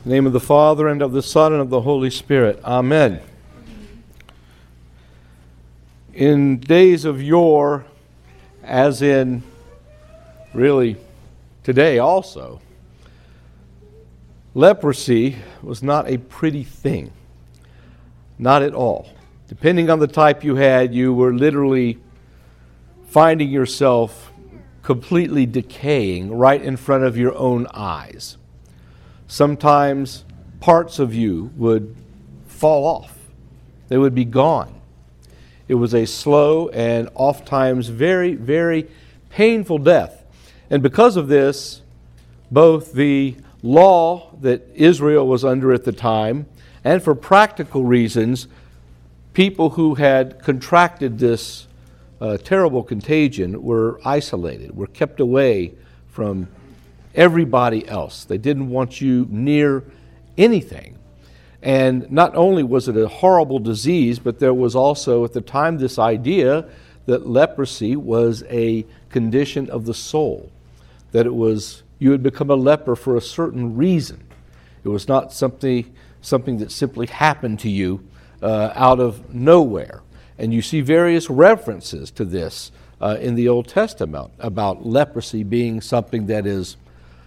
In the name of the Father, and of the Son, and of the Holy Spirit. Amen. In days of yore, as in really today also, leprosy was not a pretty thing. Not at all. Depending on the type you had, you were literally finding yourself completely decaying right in front of your own eyes. Sometimes parts of you would fall off. They would be gone. It was a slow and oftentimes very, very painful death. And because of this, both the law that Israel was under at the time, and for practical reasons, people who had contracted this terrible contagion were isolated, were kept away from everybody else. They didn't want you near anything. And not only was it a horrible disease, but there was also at the time this idea that leprosy was a condition of the soul, that it was you had become a leper for a certain reason. It was not something that simply happened to you out of nowhere. And you see various references to this in the Old Testament about leprosy being something that is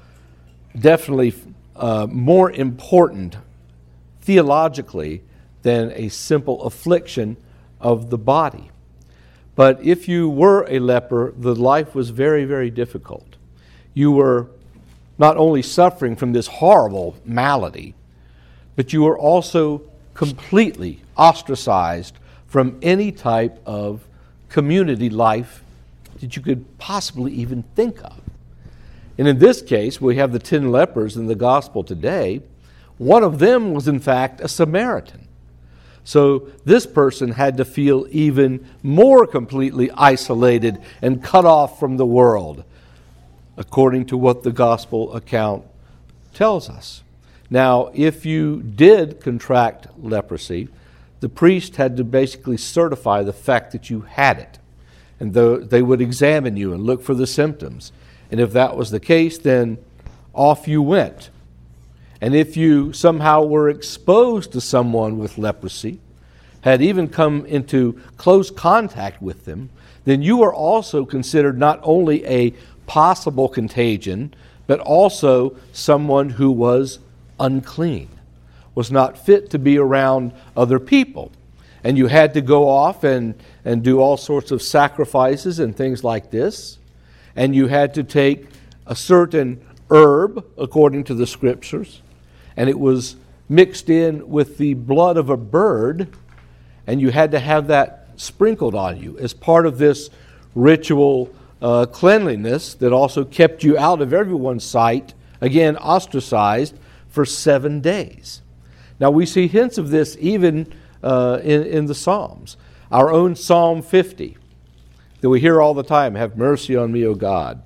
definitely more important theologically than a simple affliction of the body. But if you were a leper, the life was very, very difficult. You were not only suffering from this horrible malady, but you were also completely ostracized from any type of community life that you could possibly even think of. And in this case, we have the 10 lepers in the gospel today. One of them was in fact a Samaritan. So this person had to feel even more completely isolated and cut off from the world, according to what the gospel account tells us. Now, if you did contract leprosy, the priest had to basically certify the fact that you had it. And they would examine you and look for the symptoms. And if that was the case, then off you went. And if you somehow were exposed to someone with leprosy, had even come into close contact with them, then you were also considered not only a possible contagion, but also someone who was unclean, was not fit to be around other people. And you had to go off and do all sorts of sacrifices and things like this. And you had to take a certain herb, according to the Scriptures, and it was mixed in with the blood of a bird, and you had to have that sprinkled on you as part of this ritual cleanliness that also kept you out of everyone's sight, again ostracized, for 7 days. Now we see hints of this even in the Psalms. Our own Psalm 50, that we hear all the time, "Have mercy on me, O God,"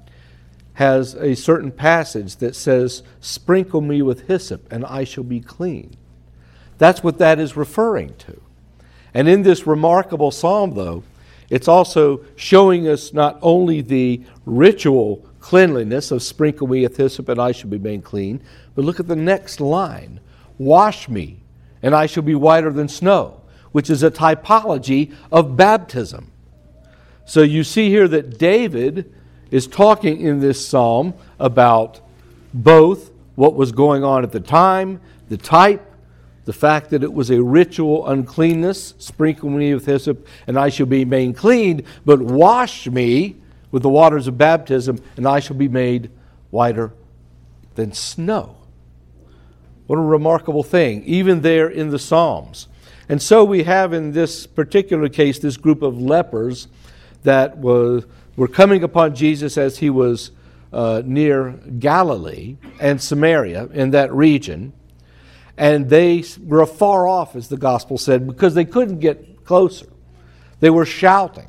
has a certain passage that says, "Sprinkle me with hyssop, and I shall be clean." That's what that is referring to. And in this remarkable psalm, though, it's also showing us not only the ritual cleanliness of "Sprinkle me with hyssop, and I shall be made clean," but look at the next line, "Wash me, and I shall be whiter than snow," which is a typology of baptism. So you see here that David is talking in this psalm about both what was going on at the time, the type, the fact that it was a ritual uncleanness, "Sprinkle me with hyssop, and I shall be made clean," but "Wash me with the waters of baptism, and I shall be made whiter than snow." What a remarkable thing, even there in the Psalms. And so we have in this particular case this group of lepers that were coming upon Jesus as he was near Galilee and Samaria in that region. And they were afar off, as the gospel said, because they couldn't get closer. They were shouting.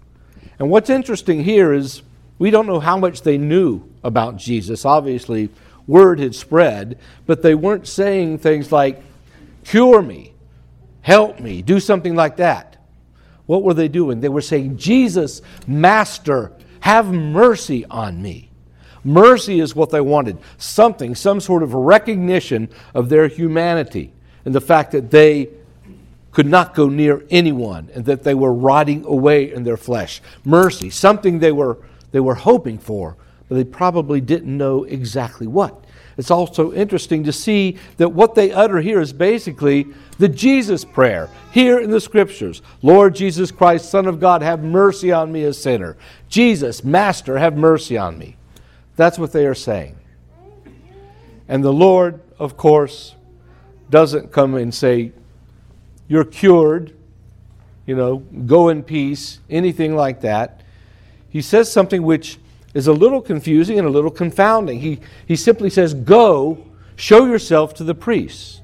And what's interesting here is we don't know how much they knew about Jesus. Obviously, word had spread, but they weren't saying things like, "Cure me, help me," do something like that. What were they doing? They were saying, "Jesus, Master, have mercy on me." Mercy is what they wanted. Something, some sort of recognition of their humanity and the fact that they could not go near anyone and that they were rotting away in their flesh. Mercy, something they were hoping for, but they probably didn't know exactly what. It's also interesting to see that what they utter here is basically the Jesus prayer here in the Scriptures. Lord Jesus Christ, Son of God, have mercy on me, a sinner. Jesus, Master, have mercy on me. That's what they are saying. And the Lord, of course, doesn't come and say, you're cured, go in peace, anything like that. He says something which is a little confusing and a little confounding. He simply says, go, show yourself to the priests.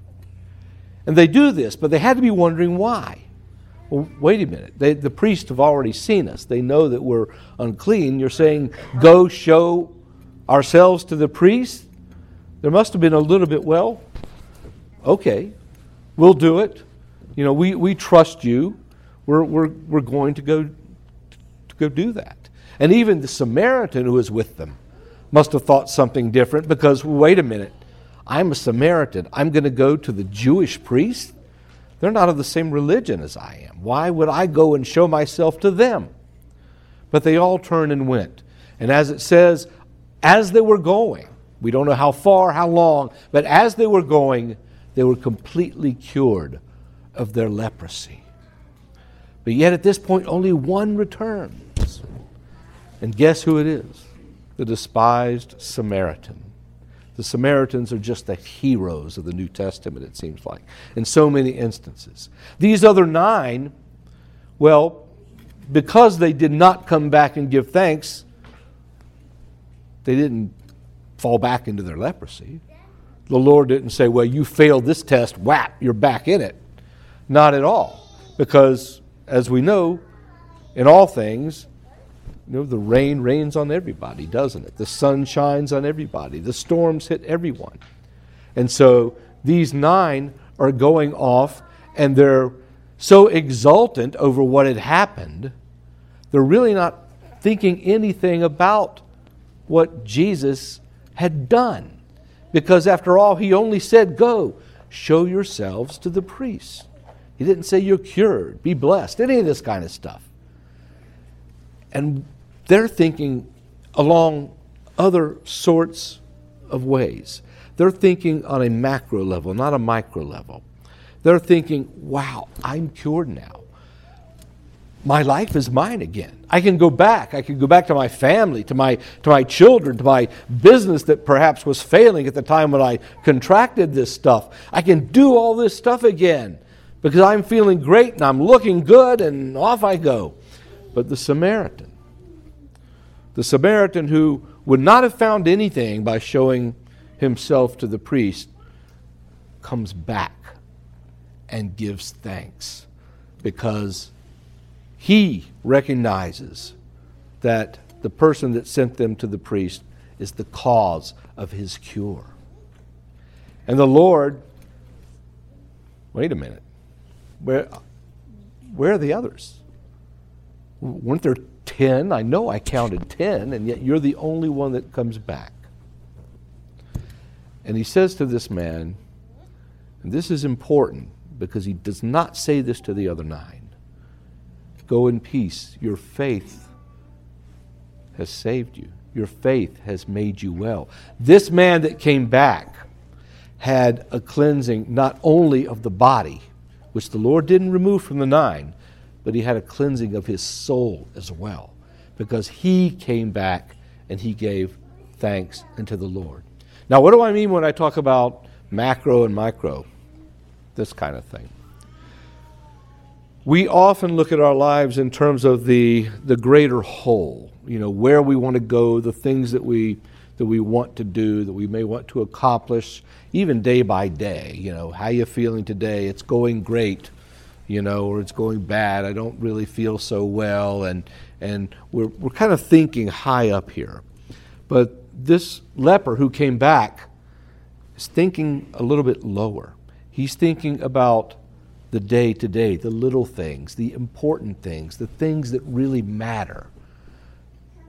And they do this, but they had to be wondering why. Well, wait a minute. The priests have already seen us. They know that we're unclean. You're saying, go show ourselves to the priests? There must have been a little bit, well, okay, we'll do it. We trust you. We're going to go do that. And even the Samaritan who was with them must have thought something different because, wait a minute, I'm a Samaritan. I'm going to go to the Jewish priests? They're not of the same religion as I am. Why would I go and show myself to them? But they all turned and went. And as it says, as they were going, we don't know how far, how long, but as they were going, they were completely cured of their leprosy. But yet at this point, only one returns. And guess who it is? The despised Samaritan. The Samaritans are just the heroes of the New Testament, it seems like, in so many instances. These other 9, well, because they did not come back and give thanks, they didn't fall back into their leprosy. The Lord didn't say, well, you failed this test, whap, you're back in it. Not at all. Because, as we know, in all things, the rain rains on everybody, doesn't it? The sun shines on everybody. The storms hit everyone. And so these 9 are going off, and they're so exultant over what had happened, they're really not thinking anything about what Jesus had done. Because after all, he only said, go, show yourselves to the priests. He didn't say you're cured, be blessed, any of this kind of stuff. And they're thinking along other sorts of ways. They're thinking on a macro level, not a micro level. They're thinking, wow, I'm cured now. My life is mine again. I can go back. I can go back to my family, to my children, to my business that perhaps was failing at the time when I contracted this stuff. I can do all this stuff again because I'm feeling great and I'm looking good, and off I go. But the Samaritan who would not have found anything by showing himself to the priest, comes back and gives thanks because he recognizes that the person that sent them to the priest is the cause of his cure. And the Lord, wait a minute, where are the others? Weren't there 10? I know I counted 10, and yet you're the only one that comes back. And he says to this man, and this is important because he does not say this to the other 9. Go in peace. Your faith has saved you. Your faith has made you well. This man that came back had a cleansing not only of the body, which the Lord didn't remove from the 9, but he had a cleansing of his soul as well, because he came back and he gave thanks unto the Lord. Now, what do I mean when I talk about macro and micro? This kind of thing. We often look at our lives in terms of the greater whole, where we want to go, the things that we want to do, that we may want to accomplish, even day by day. How you feeling today? It's going great, or it's going bad. I don't really feel so well, and we're kind of thinking high up here. But this leper who came back is thinking a little bit lower. He's thinking about the day-to-day, the little things, the important things, the things that really matter.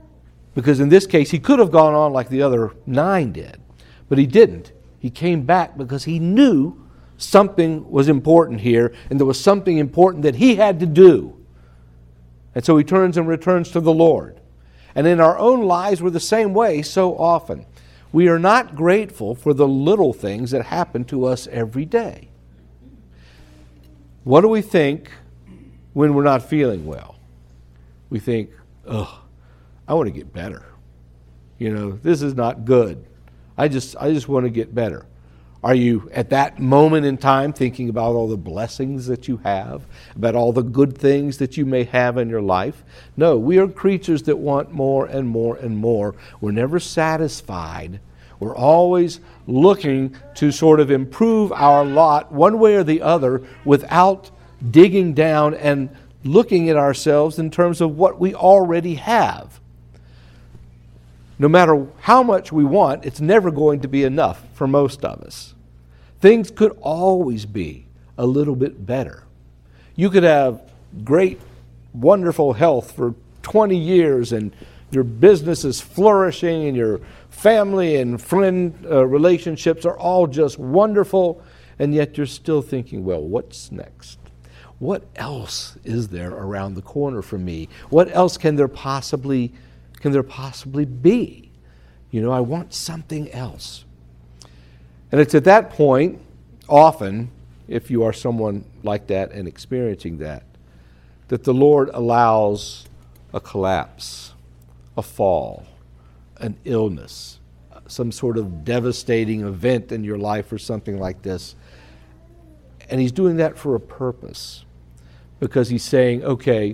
Because in this case, he could have gone on like the other 9 did. But he didn't. He came back because he knew something was important here, and there was something important that he had to do. And so he turns and returns to the Lord. And in our own lives, we're the same way so often. We are not grateful for the little things that happen to us every day. What do we think when we're not feeling well? We think, I want to get better. This is not good. I just want to get better. Are you at that moment in time thinking about all the blessings that you have, about all the good things that you may have in your life? No, we are creatures that want more and more and more. We're never satisfied. We're always looking to sort of improve our lot one way or the other without digging down and looking at ourselves in terms of what we already have. No matter how much we want, it's never going to be enough for most of us. Things could always be a little bit better. You could have great, wonderful health for 20 years and your business is flourishing and your family and friend relationships are all just wonderful, and yet you're still thinking, well, what's next? What else is there around the corner for me? What else can there possibly be? I want something else. And it's at that point, often, if you are someone like that and experiencing that the Lord allows a collapse, a fall, an illness, some sort of devastating event in your life or something like this. And He's doing that for a purpose. Because He's saying, okay,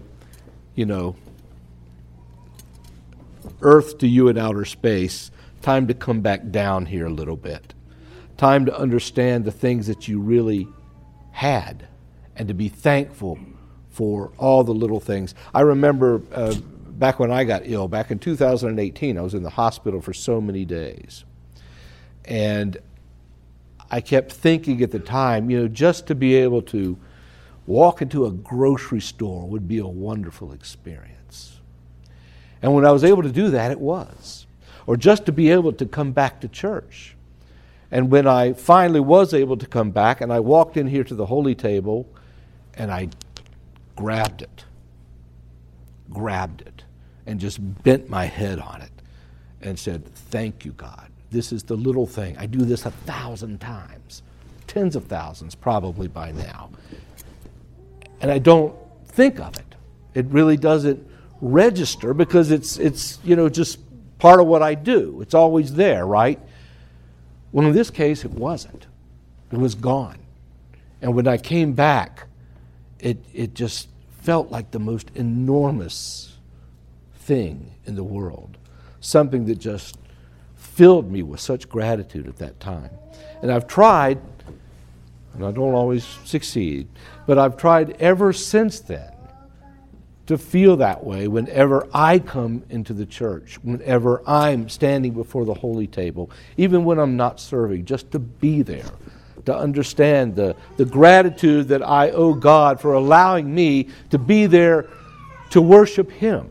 Earth to you in outer space, time to come back down here a little bit. Time to understand the things that you really had and to be thankful for all the little things. I remember back when I got ill, back in 2018, I was in the hospital for so many days. And I kept thinking at the time, just to be able to walk into a grocery store would be a wonderful experience. And when I was able to do that, it was. Or just to be able to come back to church. And when I finally was able to come back and I walked in here to the holy table and I grabbed it and just bent my head on it and said, thank you, God. This is the little thing. I do this 1,000 times, tens of thousands probably by now. And I don't think of it. It really doesn't register because it's just part of what I do. It's always there, right? Well, in this case, it wasn't. It was gone. And when I came back, it just felt like the most enormous thing in the world. Something that just filled me with such gratitude at that time. And I've tried, and I don't always succeed, but I've tried ever since then to feel that way whenever I come into the church, whenever I'm standing before the holy table, even when I'm not serving, just to be there, to understand the gratitude that I owe God for allowing me to be there to worship Him.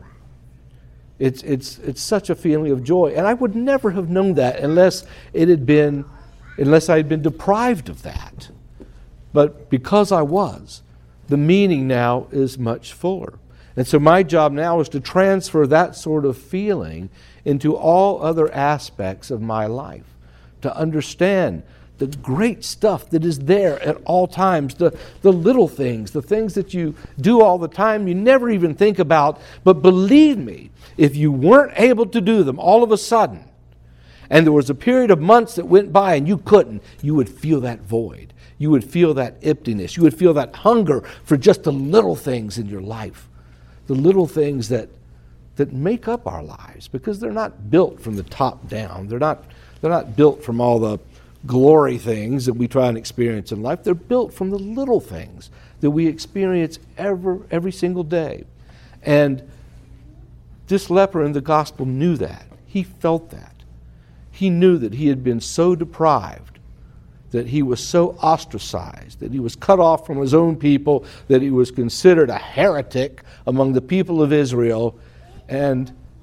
It's such a feeling of joy. And I would never have known that unless I had been deprived of that. But because I was, the meaning now is much fuller. And so my job now is to transfer that sort of feeling into all other aspects of my life, to understand the great stuff that is there at all times, the little things, the things that you do all the time you never even think about. But believe me, if you weren't able to do them all of a sudden, and there was a period of months that went by and you couldn't, you would feel that void. You would feel that emptiness. You would feel that hunger for just the little things in your life. The little things that make up our lives, because they're not built from the top down. They're not built from all the glory things that we try and experience in life. They're built from the little things that we experience every single day. And this leper in the gospel knew that. He felt that. He knew that he had been so deprived, that he was so ostracized, that he was cut off from his own people, that he was considered a heretic among the people of Israel. And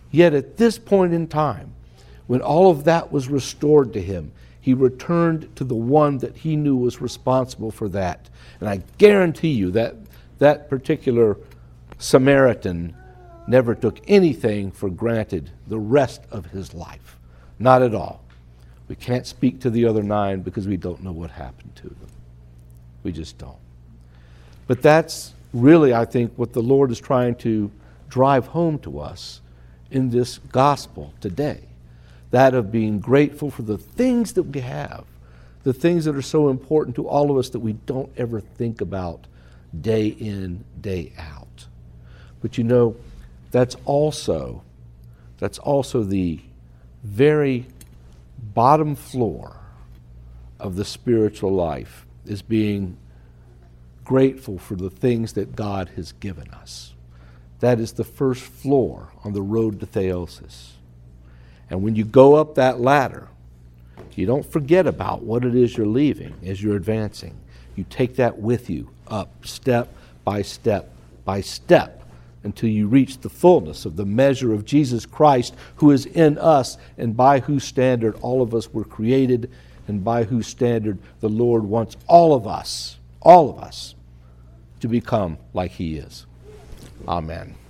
Yet at this point in time, when all of that was restored to him, he returned to the one that he knew was responsible for that. And I guarantee you that that particular Samaritan never took anything for granted the rest of his life. Not at all. We can't speak to the other 9 because we don't know what happened to them. We just don't. But that's really, I think, what the Lord is trying to drive home to us in this gospel today. That of being grateful for the things that we have, the things that are so important to all of us that we don't ever think about day in, day out. But you know, that's also the very bottom floor of the spiritual life, is being grateful for the things that God has given us. That is the first floor on the road to theosis. And when you go up that ladder, you don't forget about what it is you're leaving as you're advancing. You take that with you up step by step by step until you reach the fullness of the measure of Jesus Christ, who is in us and by whose standard all of us were created, and by whose standard the Lord wants all of us, to become like he is. Amen.